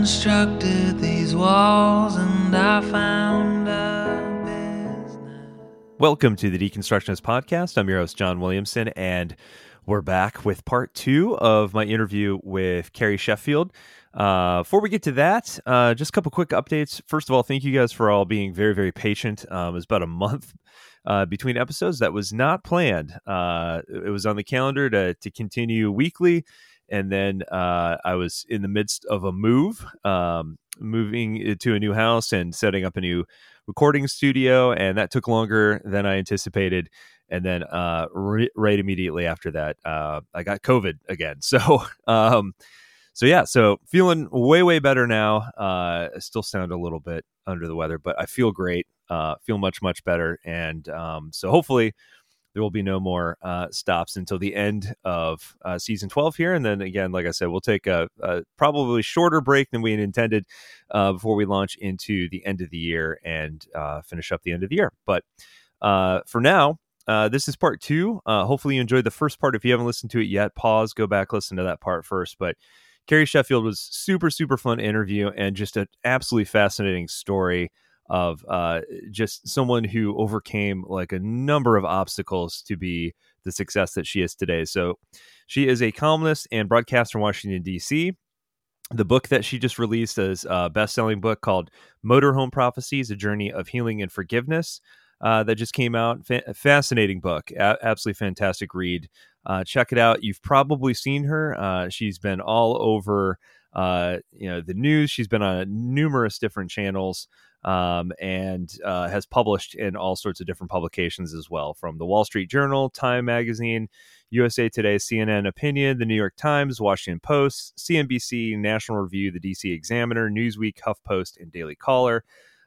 deconstructed these walls and I found a business. Welcome to the Deconstructionist Podcast. I'm your host, John Williamson, and we're back with part 2 of my interview with Carrie Sheffield. Before we get to that, just a couple quick updates. First of all, thank you guys for all being very, very patient. It was about a month between episodes. That was not planned. It was on the calendar to continue weekly, and then I was in the midst of a move, moving to a new house and setting up a new recording studio, and that took longer than I anticipated. And then right immediately after that, I got COVID again. So so feeling way better now. I still sound a little bit under the weather, but I feel great. Feel much better, and so hopefully there will be no more stops until the end of season 12 here. And then again, like I said, we'll take a probably shorter break than we had intended before we launch into the end of the year and finish up the end of the year. But for now, this is part 2. Hopefully you enjoyed the first part. If you haven't listened to it yet, pause, go back, listen to that part first. But Carrie Sheffield was super fun interview and just an absolutely fascinating story of just someone who overcame like a number of obstacles to be the success that she is today. So she is a columnist and broadcaster in Washington, D.C. The book that she just released is a best-selling book called Motorhome Prophecies, A Journey of Healing and Forgiveness, that just came out. Fascinating book. Absolutely fantastic read. Check it out. You've probably seen her. She's been all over the news. She's been on numerous different channels. And has published in all sorts of different publications as well, from the Wall Street Journal, Time Magazine, USA Today, CNN Opinion, the New York Times, Washington Post, CNBC, National Review, the DC Examiner, Newsweek, HuffPost, and Daily Caller,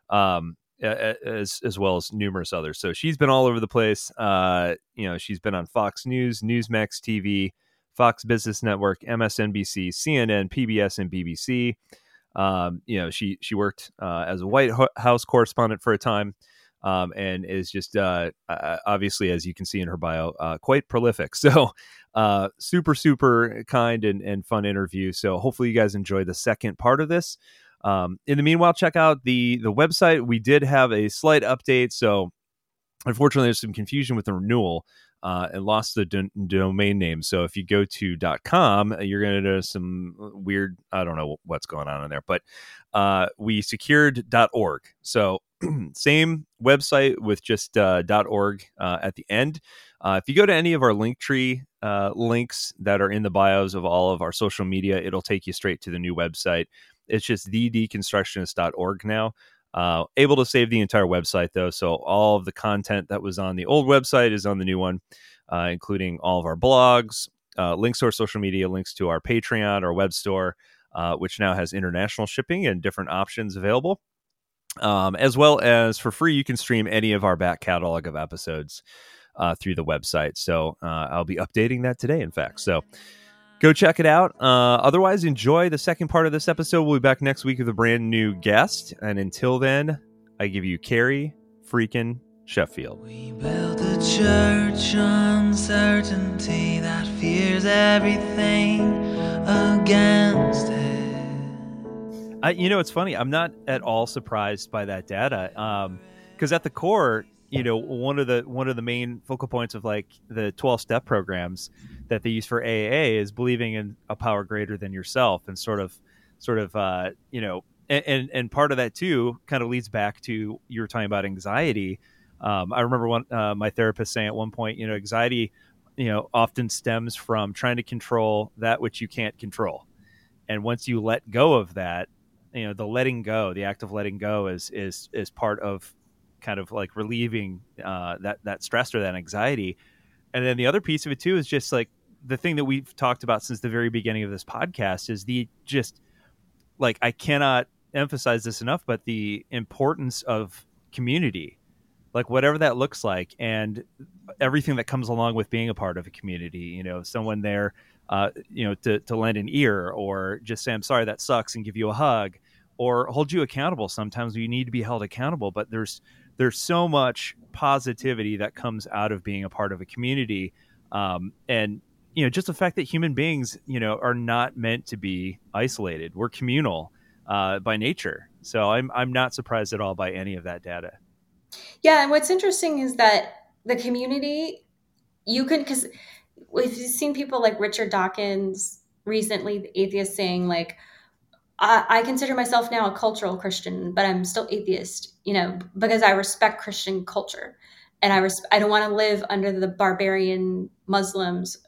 as well as numerous others. So she's been all over the place. She's been on Fox News, Newsmax TV, Fox Business Network, MSNBC, CNN, PBS, and BBC. She worked as a White House correspondent for a time, and is just obviously, as you can see in her bio, quite prolific. So super kind and fun interview. So hopefully you guys enjoy the second part of this. In the meanwhile, check out the website. We did have a slight update. So unfortunately, there's some confusion with the renewal. And lost the domain name. So if you go to .com, you're going to notice some weird, I don't know what's going on in there, but we secured .org. So same website with just .org at the end. If you go to any of our Linktree links that are in the bios of all of our social media, it'll take you straight to the new website. It's just thedeconstructionist.org now. Able to save the entire website, though, so all of the content that was on the old website is on the new one, including all of our blogs, links to our social media, links to our Patreon, our web store, which now has international shipping and different options available, as well as for free, you can stream any of our back catalog of episodes through the website. So I'll be updating that today, in fact. So go check it out. Otherwise, enjoy the second part of this episode. We'll be back next week with a brand new guest. And until then, I give you Carrie freaking Sheffield. We built a church on certainty that fears everything against it. It's funny. I'm not at all surprised by that data. Because at the core, one of the main focal points of like the 12-step programs that they use for AA is believing in a power greater than yourself, and sort of, and part of that too kind of leads back to, you were talking about anxiety. I remember my therapist saying at one point, anxiety, often stems from trying to control that which you can't control. And once you let go of that, the letting go, the act of letting go is part of kind of like relieving that stress or that anxiety. And then the other piece of it too is just like the thing that we've talked about since the very beginning of this podcast is I cannot emphasize this enough, but the importance of community, like whatever that looks like, and everything that comes along with being a part of a community, someone there, to lend an ear, or just say, I'm sorry, that sucks, and give you a hug, or hold you accountable. Sometimes you need to be held accountable, but there's so much positivity that comes out of being a part of a community. And just the fact that human beings, are not meant to be isolated. We're communal. by nature. So I'm not surprised at all by any of that data. Yeah, and what's interesting is that the community, you can, because we've seen people like Richard Dawkins recently, the atheist, saying like, I consider myself now a cultural Christian, but I'm still atheist, because I respect Christian culture, and I don't want to live under the barbarian Muslims.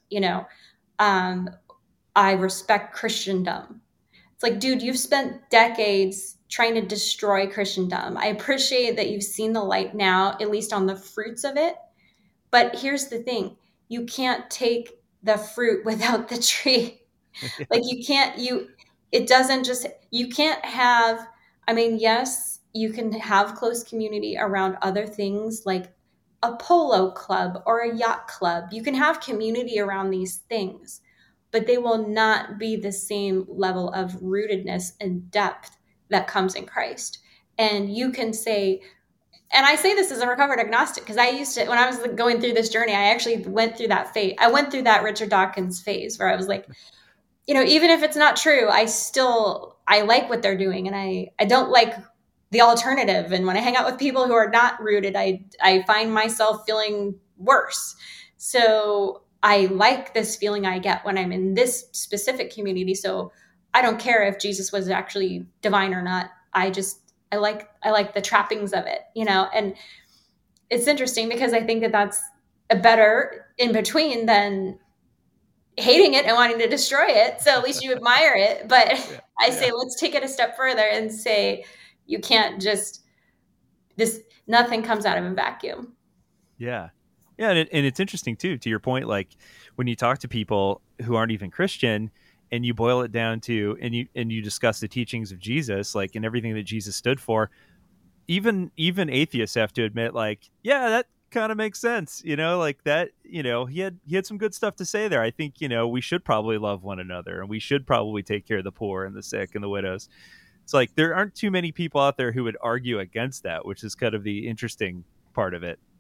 Um, I respect Christendom. It's like, dude, you've spent decades trying to destroy Christendom. I appreciate that you've seen the light now, at least on the fruits of it. But here's the thing: you can't take the fruit without the tree. Like you can't, it doesn't just, you can't have, I mean, yes, you can have close community around other things like a polo club or a yacht club. You can have community around these things, but they will not be the same level of rootedness and depth that comes in Christ. And you can say, and I say this as a recovered agnostic because I used to, when I was going through this journey, I actually went through that phase. I went through that Richard Dawkins phase where I was like, even if it's not true, I like what they're doing, and I don't like the alternative. And when I hang out with people who are not rooted, I find myself feeling worse. So I like this feeling I get when I'm in this specific community. So I don't care if Jesus was actually divine or not. I like the trappings of it, and it's interesting because I think that that's a better in between than hating it and wanting to destroy it. So at least you admire it. But Yeah. I Yeah. say, let's take it a step further and say, you can't just, nothing comes out of a vacuum. Yeah. Yeah. And it's interesting too, to your point, like when you talk to people who aren't even Christian and you boil it down to, and you discuss the teachings of Jesus, like, and everything that Jesus stood for, even atheists have to admit, like, yeah, that kind of makes sense, like that, he had some good stuff to say there. I think, we should probably love one another, and we should probably take care of the poor and the sick and the widows. It's like there aren't too many people out there who would argue against that, which is kind of the interesting part of it.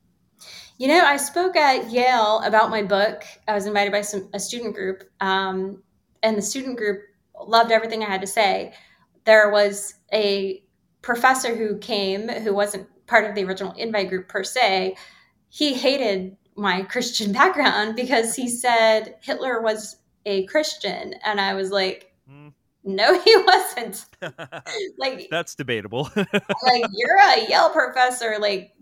I spoke at Yale about my book. I was invited by a student group, and the student group loved everything I had to say. There was a professor who came who wasn't part of the original invite group per se. He hated my Christian background because he said Hitler was a Christian. And I was like, Mm. no, he wasn't. Like, That's debatable. like you're a Yale professor. Like,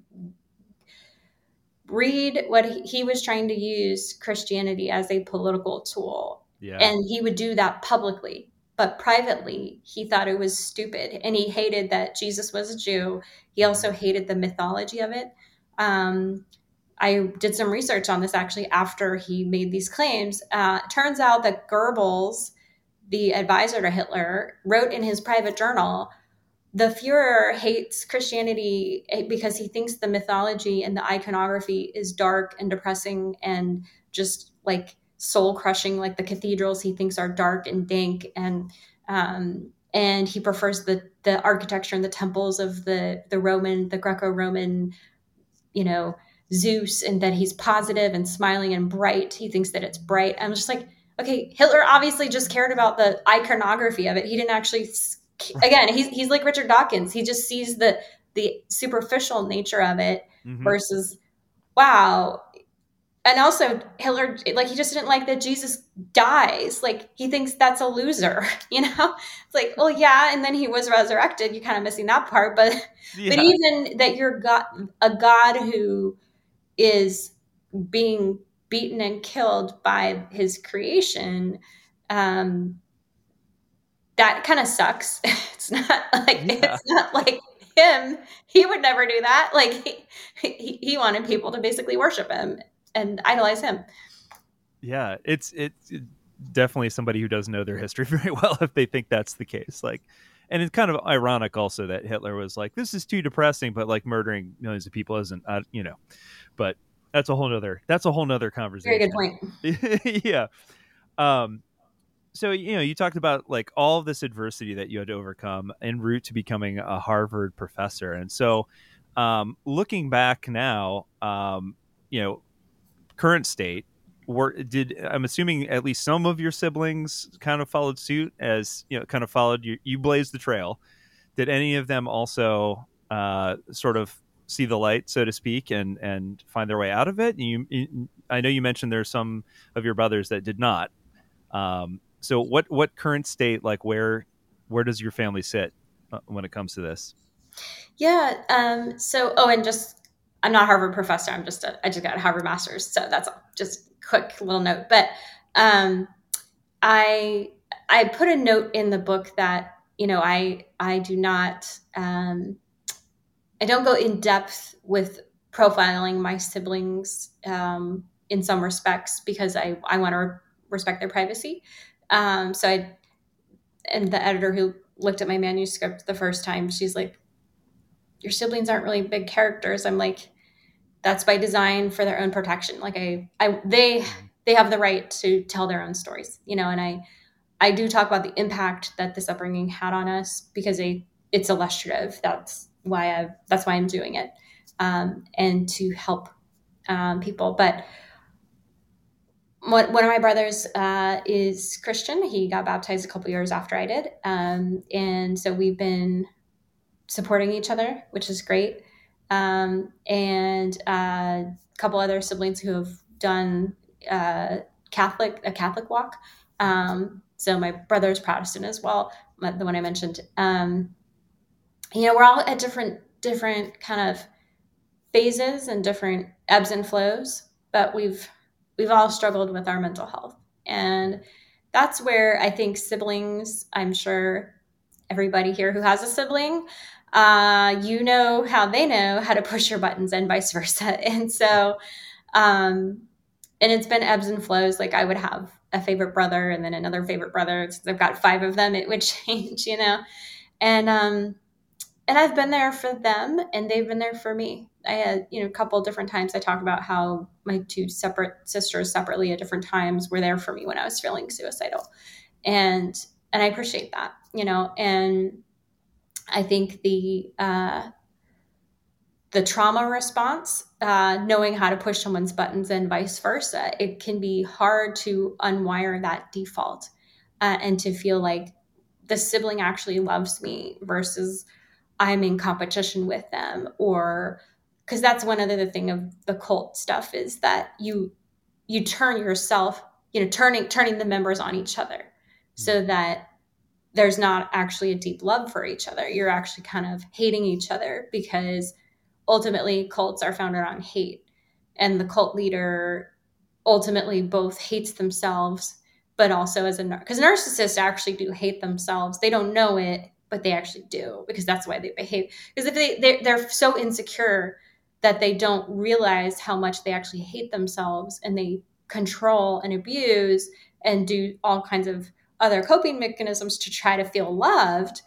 read what he was trying to use Christianity as a political tool. Yeah. And he would do that publicly. But privately, he thought it was stupid. And he hated that Jesus was a Jew. He also hated the mythology of it. I did some research on this actually after he made these claims. It turns out that Goebbels, the advisor to Hitler, wrote in his private journal, the Fuhrer hates Christianity because he thinks the mythology and the iconography is dark and depressing and just like soul crushing, like the cathedrals he thinks are dark and dank, and he prefers the architecture and the temples of the Greco-Roman, Zeus, and that he's positive and smiling and bright. He thinks that it's bright. I'm just like, okay, Hitler obviously just cared about the iconography of it. He didn't actually, again, he's like Richard Dawkins. He just sees the superficial nature of it Mm-hmm. versus, wow. And also Hitler, like, he just didn't like that Jesus dies. Like, he thinks that's a loser, It's like, well, yeah, and then he was resurrected. You're kind of missing that part, but Yeah. even that you're a God who is being beaten and killed by his creation, um, that kind of sucks. It's not like Yeah. him. He would never do that. Like he wanted people to basically worship him and idolize him. Yeah. It's definitely somebody who doesn't know their history very well if they think that's the case. Like, and it's kind of ironic also that Hitler was like, this is too depressing, but like murdering millions of people isn't, but that's a whole nother Very good conversation. point. Yeah. Um, so, you talked about like all of this adversity that you had to overcome en route to becoming a Harvard professor. And so, looking back now, current state, I'm assuming at least some of your siblings kind of followed suit, as kind of followed you blazed the trail. Did any of them also sort of see the light, so to speak, and find their way out of it? I know you mentioned there's some of your brothers that did not. So what current state, like where does your family sit when it comes to this? Yeah. And just, I'm not a Harvard professor. I just got a Harvard master's. So that's all. Just quick little note. But um, I I put a note in the book that, I do not, I don't go in depth with profiling my siblings in some respects because I want to respect their privacy. And the editor who looked at my manuscript the first time, she's like, your siblings aren't really big characters. I'm like, that's by design for their own protection. Like they have the right to tell their own stories, and I do talk about the impact that this upbringing had on us because it's illustrative. That's why I'm doing it, and to help people. But one of my brothers is Christian. He got baptized a couple years after I did, and so we've been supporting each other, which is great. And a couple other siblings who have done a Catholic walk. So my brother's Protestant as well, the one I mentioned. We're all at different kind of phases and different ebbs and flows, but we've all struggled with our mental health. And that's where I think siblings, I'm sure everybody here who has a sibling, how they know how to push your buttons and vice versa. And so, and it's been ebbs and flows. Like I would have a favorite brother and then another favorite brother. Since I've got 5 of them, it would change, and I've been there for them and they've been there for me. I had, a couple different times I talk about how my 2 separate sisters separately at different times were there for me when I was feeling suicidal. And I appreciate that, and I think the trauma response, knowing how to push someone's buttons and vice versa, it can be hard to unwire that default and to feel like the sibling actually loves me versus I'm in competition with them, or because that's one other thing of the cult stuff is that you turn yourself, turning the members on each other so that there's not actually a deep love for each other. You're actually kind of hating each other because ultimately cults are founded on hate. And the cult leader ultimately both hates themselves, but also because narcissists actually do hate themselves. They don't know it, but they actually do because that's why they behave. Because if they're so insecure that they don't realize how much they actually hate themselves and they control and abuse and do all kinds of other coping mechanisms to try to feel loved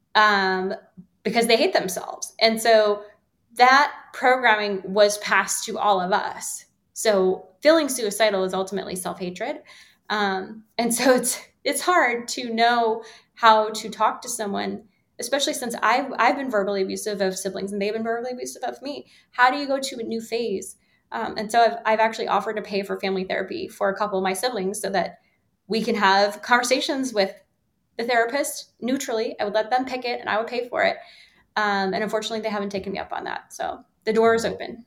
because they hate themselves. And so that programming was passed to all of us. So feeling suicidal is ultimately self-hatred. And so it's hard to know how to talk to someone, especially since I've been verbally abusive of siblings and they've been verbally abusive of me. How do you go to a new phase? And so I've actually offered to pay for family therapy for a couple of my siblings so that we can have conversations with the therapist neutrally. I would let them pick it and I would pay for it. And unfortunately, they haven't taken me up on that. So the door is open.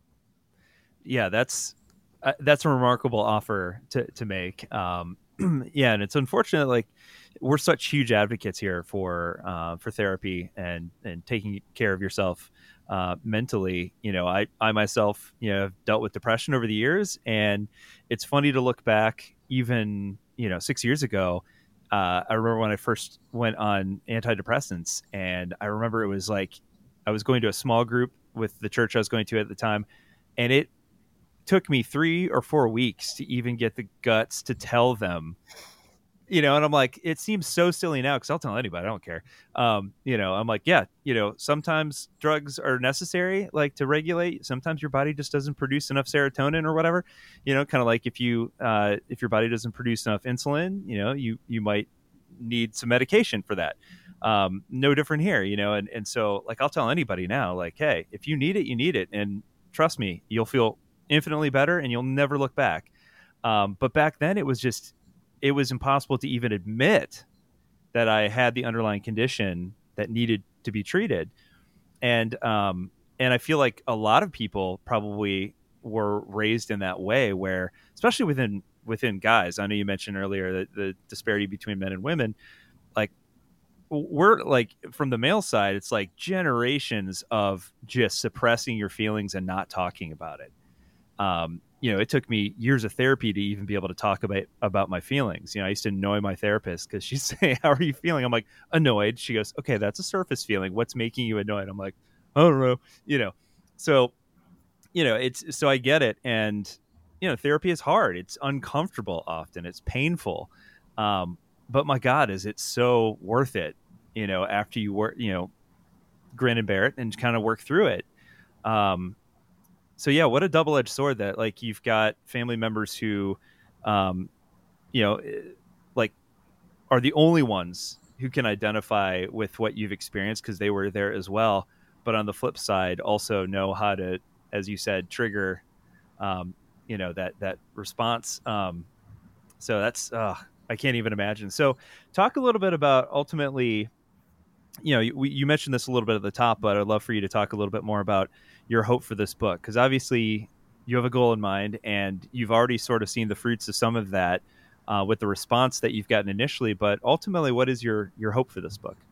Yeah, that's a remarkable offer to make. Yeah, and it's unfortunate. Like we're such huge advocates here for therapy and taking care of yourself mentally. I myself have dealt with depression over the years, and it's funny to look back even 6 years ago. I remember when I first went on antidepressants, and I remember it was like I was going to a small group with the church I was going to at the time, and it took me 3 or 4 weeks to even get the guts to tell them, and I'm like, it seems so silly now because I'll tell anybody, I don't care. I'm like, yeah, sometimes drugs are necessary, like to regulate. Sometimes your body just doesn't produce enough serotonin or whatever, kind of like if your body doesn't produce enough insulin, you might need some medication for that. No different here, and so like, I'll tell anybody now, like, hey, if you need it, you need it. And trust me, you'll feel infinitely better and you'll never look back. But back then it was impossible to even admit that I had the underlying condition that needed to be treated. And I feel like a lot of people probably were raised in that way, where especially within guys. I know you mentioned earlier that the disparity between men and women, like we're like from the male side, it's like generations of just suppressing your feelings and not talking about it. It took me years of therapy to even be able to talk about my feelings. I used to annoy my therapist because she'd say, "How are you feeling?" I'm like, "Annoyed." She goes, "Okay, that's a surface feeling. What's making you annoyed?" I'm like, "I don't know." So it's so I get it. And therapy is hard. It's uncomfortable often. It's painful. But my God, is it so worth it? After you work, grin and bear it and kind of work through it. So yeah, what a double-edged sword that like you've got family members who, um, you know, like are the only ones who can identify with what you've experienced because they were there as well. But on the flip side, also know how to, as you said, trigger, that response. So that's, I can't even imagine. So talk a little bit about ultimately, you mentioned this a little bit at the top, but I'd love for you to talk a little bit more about your hope for this book, because obviously you have a goal in mind and you've already sort of seen the fruits of some of that with the response that you've gotten initially. But ultimately, what is your hope for this book?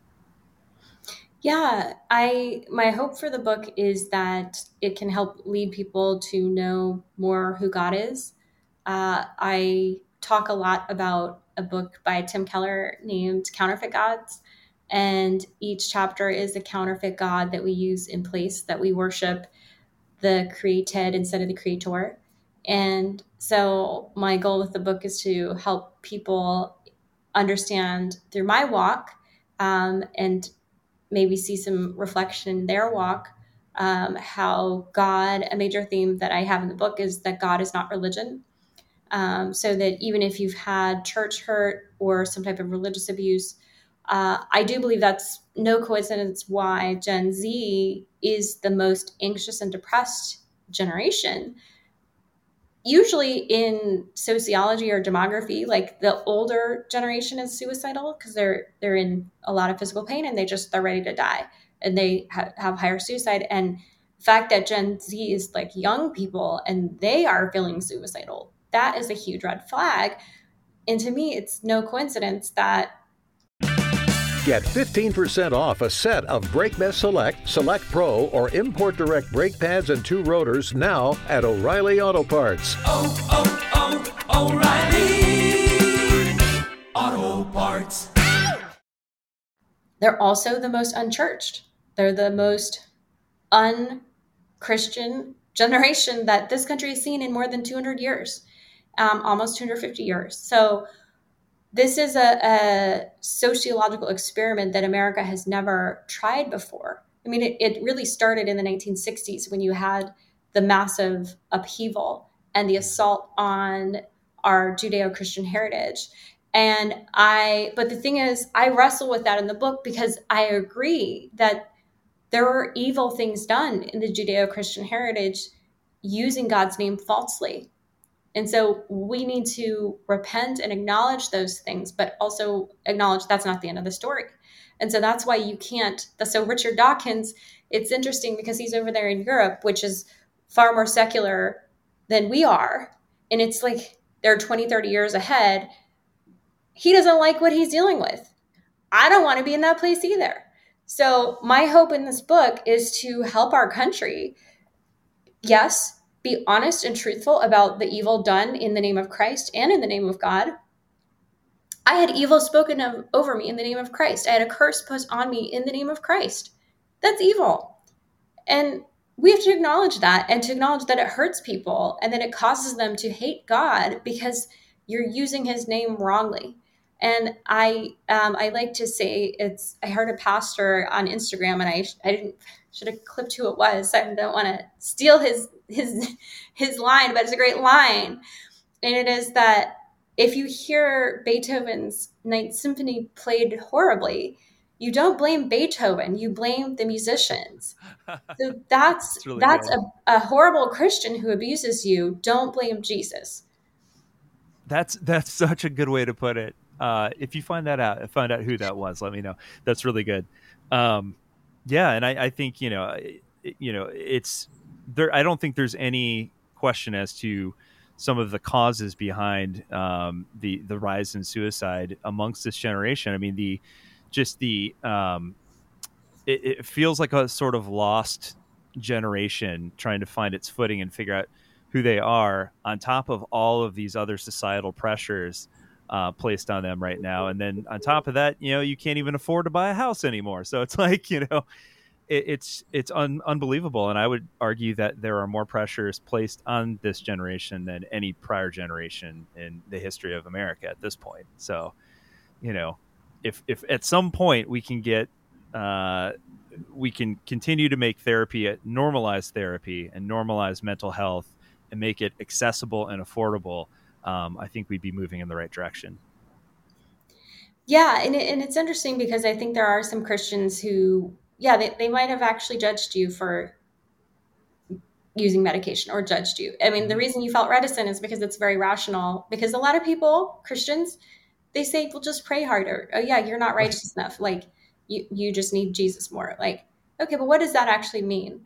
Yeah, my hope for the book is that it can help lead people to know more who God is. I talk a lot about a book by Tim Keller named Counterfeit Gods, and each chapter is a counterfeit God that we use in place, that we worship the created instead of the creator. And so my goal with the book is to help people understand through my walk, and maybe see some reflection in their walk, how God, a major theme that I have in the book is that God is not religion. So that even if you've had church hurt or some type of religious abuse, I do believe that's no coincidence why Gen Z is the most anxious and depressed generation. Usually in sociology or demography, like the older generation is suicidal because they're in a lot of physical pain and they're ready to die, and they have higher suicide. And the fact that Gen Z is like young people and they are feeling suicidal, that is a huge red flag. And to me, it's no coincidence that Get 15% off a set of BrakeMess Select, Select Pro, or Import Direct brake pads and 2 rotors now at O'Reilly Auto Parts. O'Reilly Auto Parts. they're also the most unchurched. They're the most un-Christian generation that this country has seen in more than 200 years, almost 250 years. So this is a sociological experiment that America has never tried before. I mean, it really started in the 1960s when you had the massive upheaval and the assault on our Judeo-Christian heritage. But the thing is, I wrestle with that in the book because I agree that there were evil things done in the Judeo-Christian heritage using God's name falsely. And so we need to repent and acknowledge those things, but also acknowledge that's not the end of the story. And so that's why you can't. So Richard Dawkins, it's interesting because he's over there in Europe, which is far more secular than we are. And it's like they're 20, 30 years ahead. He doesn't like what he's dealing with. I don't want to be in that place either. So my hope in this book is to help our country, yes, be honest and truthful about the evil done in the name of Christ and in the name of God. I had evil spoken over me in the name of Christ. I had a curse put on me in the name of Christ. That's evil. And we have to acknowledge that, and to acknowledge that it hurts people and that it causes them to hate God because you're using his name wrongly. And I like to say I heard a pastor on Instagram, and I should have clipped who it was. I don't want to steal his line, but it's a great line. And it is that if you hear Beethoven's Ninth Symphony played horribly, you don't blame Beethoven, you blame the musicians. So that's really a horrible Christian who abuses you. Don't blame Jesus. That's such a good way to put it. If you find out who that was, let me know. That's really good. Um, yeah, and I think it's there. I don't think there's any question as to some of the causes behind the rise in suicide amongst this generation. I mean, the just the it feels like a sort of lost generation trying to find its footing and figure out who they are on top of all of these other societal pressures placed on them right now. And then on top of that, you can't even afford to buy a house anymore. So it's like, it's unbelievable. And I would argue that there are more pressures placed on this generation than any prior generation in the history of America at this point. So, if at some point we can continue to make therapy normalize therapy and normalize mental health and make it accessible and affordable, I think we'd be moving in the right direction. Yeah, and it's interesting because I think there are some Christians who, yeah, they might have actually judged you for using medication or judged you. I mean, the reason you felt reticent is because it's very rational. Because a lot of people, Christians, they say, well, just pray harder. Oh, yeah, you're not righteous enough. Like, you just need Jesus more. Like, okay, but what does that actually mean?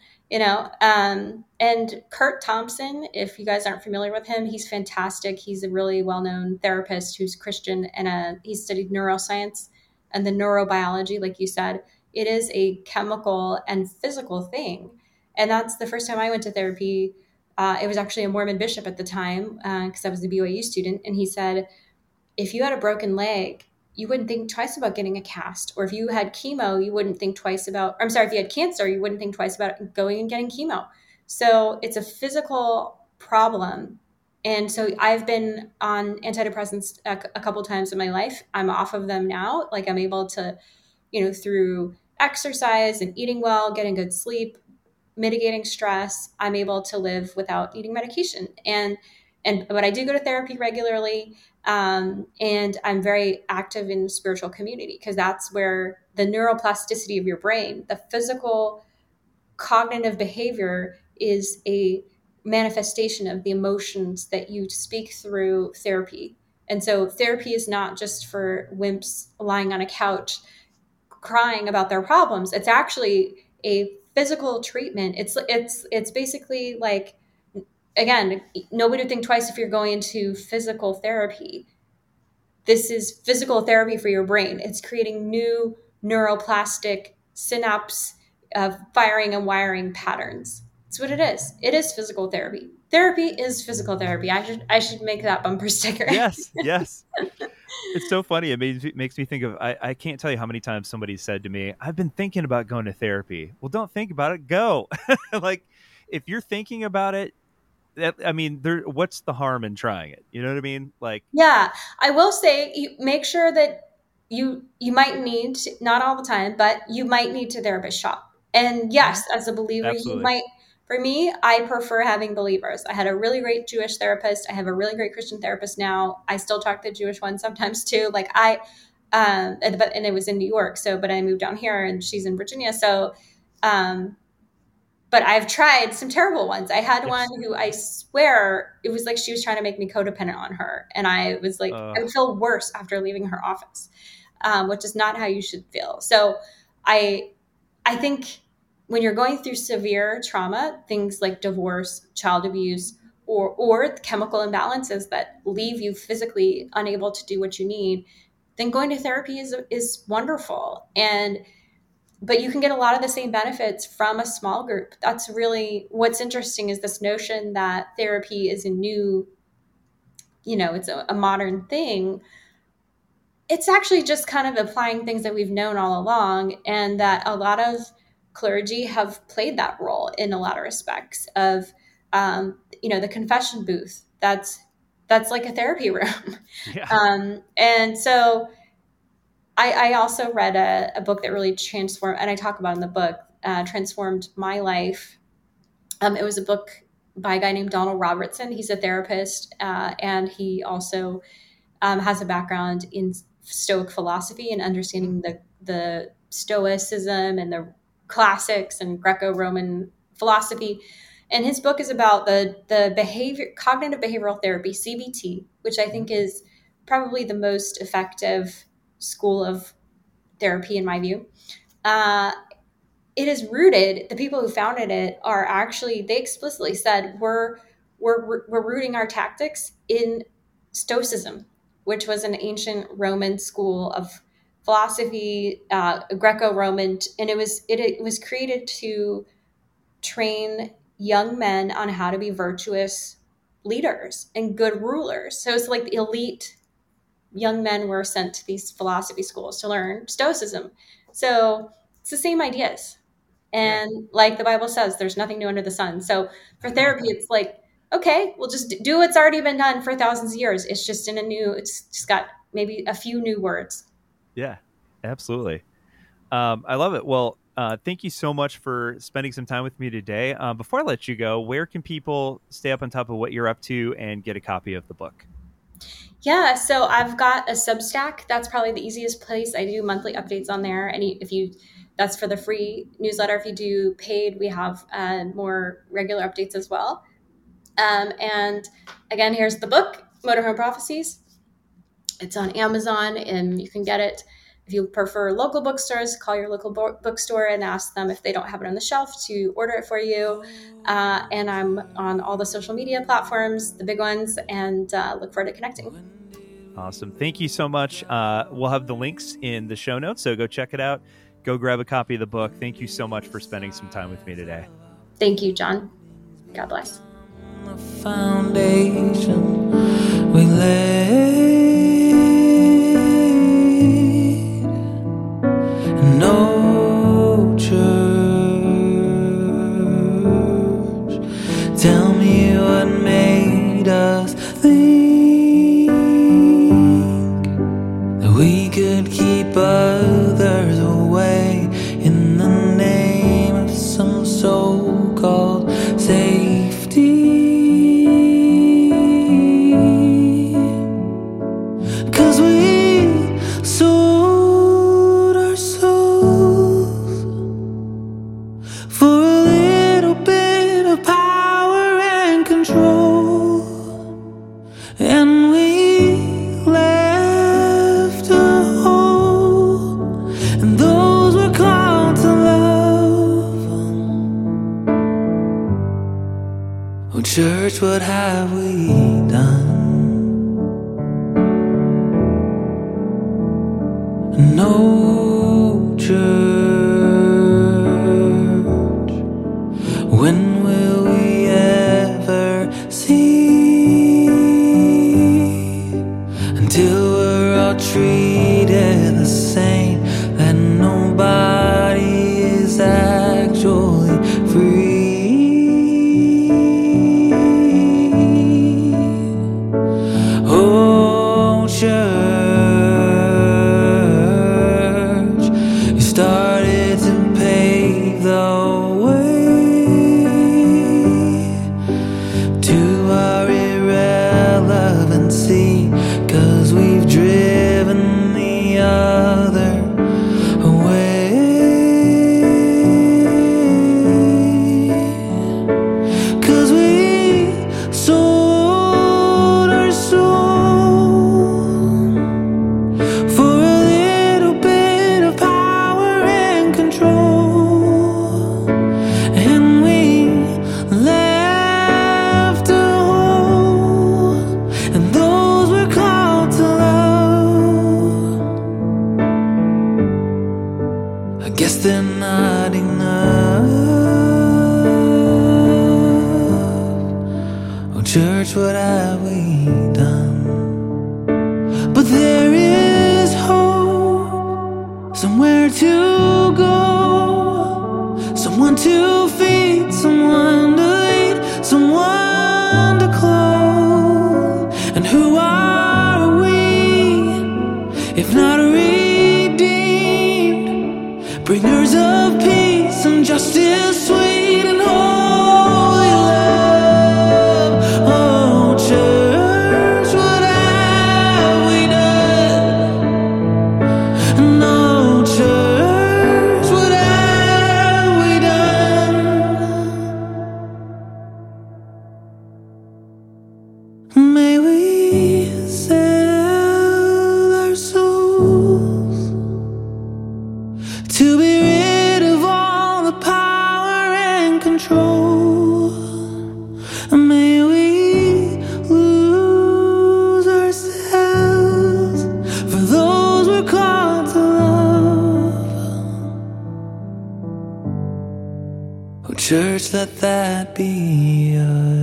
And Kurt Thompson, if you guys aren't familiar with him, he's fantastic. He's a really well-known therapist who's Christian, and he's studied neuroscience and the neurobiology, like you said. It is a chemical and physical thing. And that's the first time I went to therapy. It was actually a Mormon bishop at the time, because I was a BYU student. And he said, if you had a broken leg, you wouldn't think twice about getting a cast. Or if you had chemo, you wouldn't think twice about, I'm sorry, if you had cancer, you wouldn't think twice about going and getting chemo. So it's a physical problem. And so I've been on antidepressants a couple times in my life. I'm off of them now. Like, I'm able to, through exercise and eating well, getting good sleep, mitigating stress, I'm able to live without needing medication. But I do go to therapy regularly, and I'm very active in spiritual community, because that's where the neuroplasticity of your brain, the physical cognitive behavior, is a manifestation of the emotions that you speak through therapy. And so therapy is not just for wimps lying on a couch crying about their problems. It's actually a physical treatment. It's basically like, again, nobody would think twice if you're going into physical therapy. This is physical therapy for your brain. It's creating new neuroplastic synapse firing and wiring patterns. That's what it is. It is physical therapy. Therapy is physical therapy. I should make that bumper sticker. Yes. It's so funny. It makes me think of, I can't tell you how many times somebody said to me, I've been thinking about going to therapy. Well, don't think about it. Go. Like, if you're thinking about it, what's the harm in trying it? You know what I mean? Like, yeah, I will say, you make sure that you might need to, not all the time, but you might need to therapist shop. And yes, as a believer, you absolutely. might. For me, I prefer having believers. I had a really great Jewish therapist. I have a really great Christian therapist now. I still talk to the Jewish one sometimes too. Like, and it was in New York. But I moved down here, and she's in Virginia. So, but I've tried some terrible ones. I had one who, I swear, it was like she was trying to make me codependent on her. And I was like, I would feel worse after leaving her office, which is not how you should feel. So I think when you're going through severe trauma, things like divorce, child abuse, or chemical imbalances that leave you physically unable to do what you need, then going to therapy is wonderful. But you can get a lot of the same benefits from a small group. That's really what's interesting, is this notion that therapy is a new, it's a modern thing. It's actually just kind of applying things that we've known all along, and that a lot of clergy have played that role in a lot of respects of, the confession booth. That's like a therapy room. Yeah. And so I also read a book that really transformed, and I talk about in the book, transformed my life. It was a book by a guy named Donald Robertson. He's a therapist, and he also has a background in Stoic philosophy and understanding the Stoicism and the classics and Greco-Roman philosophy. And his book is about the cognitive behavioral therapy, CBT, which I think is probably the most effective school of therapy in my view. It is rooted, the people who founded it are actually, they explicitly said, we're rooting our tactics in Stoicism, which was an ancient Roman school of philosophy, Greco-Roman, and it was created to train young men on how to be virtuous leaders and good rulers. So it's like the elite young men were sent to these philosophy schools to learn Stoicism. So it's the same ideas. And like the Bible says, there's nothing new under the sun. So for therapy, it's like, okay, we'll just do what's already been done for thousands of years. It's just it's just got maybe a few new words. Yeah, absolutely. I love it. Well, thank you so much for spending some time with me today. Before I let you go, where can people stay up on top of what you're up to and get a copy of the book? Yeah, so I've got a Substack. That's probably the easiest place. I do monthly updates on there. And that's for the free newsletter. If you do paid, we have more regular updates as well. And again, here's the book, Motorhome Prophecies. It's on Amazon, and you can get it. If you prefer local bookstores, call your local bookstore and ask them if they don't have it on the shelf to order it for you. And I'm on all the social media platforms, the big ones, and look forward to connecting. Awesome. Thank you so much. We'll have the links in the show notes, so go check it out. Go grab a copy of the book. Thank you so much for spending some time with me today. Thank you, John. God bless. The foundation we laid, no church. Tell me what made us think that we could keep others away in the name of some so-called safety. 'Cause we sold our souls for a little bit of power and control, and we left a hole, and those were called to love. Oh, church, what have we done? No church. When will we ever see? Until we're all treated the same, that nobody is actually free. Oh, church, you started to pave the way to our irrelevancy, 'cause we've driven the other away. 'Cause we sold our soul for a little bit of power and control, and we left a hole, and those we're called to love. I guess they're not enough. Oh, church, what have we done? But there is hope, somewhere to go, someone to feed, someone to lead, someone to clothe. And who are we if not redeemed? Bringers of peace and justice, sweet and holy love. Oh, church, what have we done? No, church, what have we done? Church, let that be us.